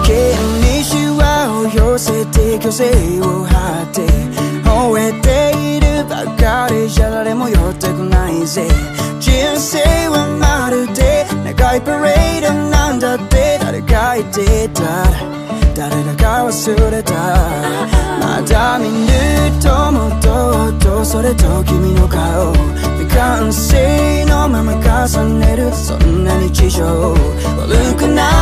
けにシワを寄せて虚勢を張って吠えているばかりじゃ誰も寄ってこないぜ。人生はまるで長いパレードなんだって誰か言ってた。誰だか忘れた。まだ見ぬ友とそれと君の顔未完成のまま重ねるそんな日常悪くない